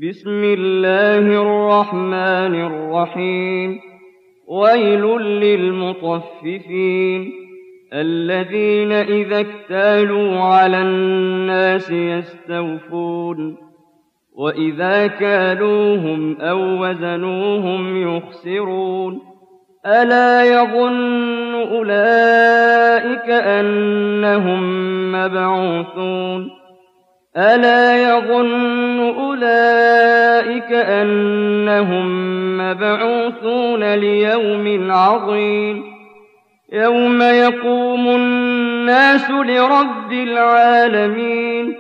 بسم الله الرحمن الرحيم ويل للمطففين الذين إذا اكتالوا على الناس يستوفون وإذا كالوهم أو وزنوهم يخسرون ألا يظن أولئك أنهم مبعوثون ليوم عظيم يوم يقوم الناس لرب العالمين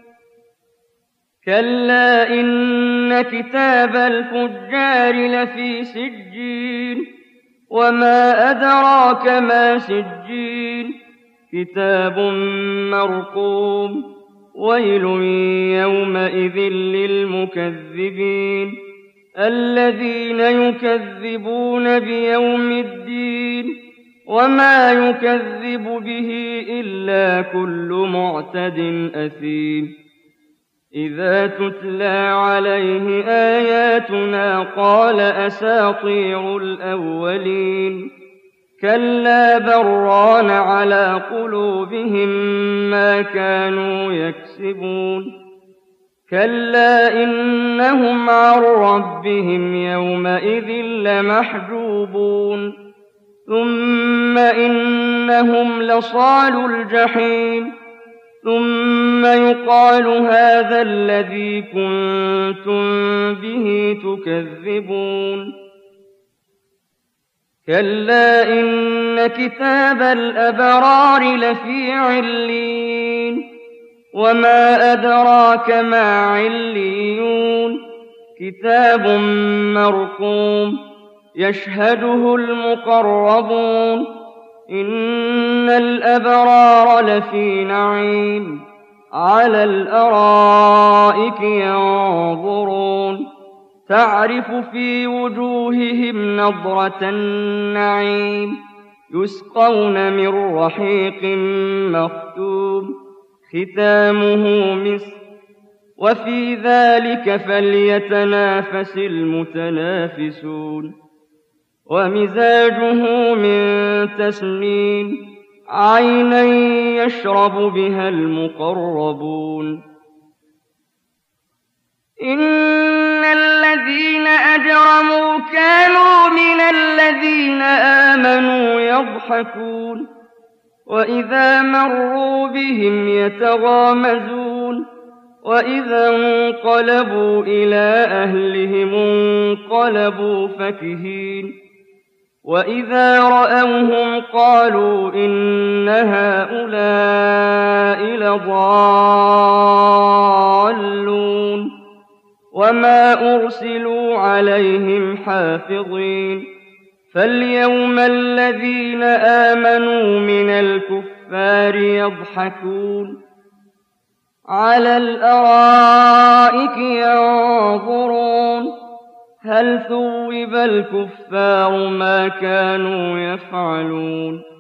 كلا إن كتاب الفجار لفي سجين وما أدراك ما سجين كتاب مرقوم ويل يومئذ للمكذبين الذين يكذبون بيوم الدين وما يكذب به إلا كل معتد أثيم إذا تتلى عليه آياتنا قال أساطير الأولين كلا بران على قلوبهم ما كانوا يكسبون كلا إنهم عن ربهم يومئذ لمحجوبون ثم إنهم لصالو الجحيم ثم يقال هذا الذي كنتم به تكذبون كلا إن كتاب الأبرار لفي عليين وما أدراك ما عليون كتاب مرقوم يشهده المقربون إن الأبرار لفي نعيم على الأرائك ينظرون تعرف في وجوههم نضرة النعيم يسقون من رحيق مختوم ختامه مسك وفي ذلك فليتنافس المتنافسون ومزاجه من تسنيم عينا يشرب بها المقربون إن الذين أجرموا كانوا من الذين آمنوا يضحكون وإذا مروا بهم يتغامزون وإذا انقلبوا إلى أهلهم انقلبوا فكهين وإذا رأوهم قالوا إن هؤلاء لضالون وما أرسلوا عليهم حافظين فاليوم الذين آمنوا من الكفار يضحكون على الأرائك ينظرون هل ثوب الكفار ما كانوا يفعلون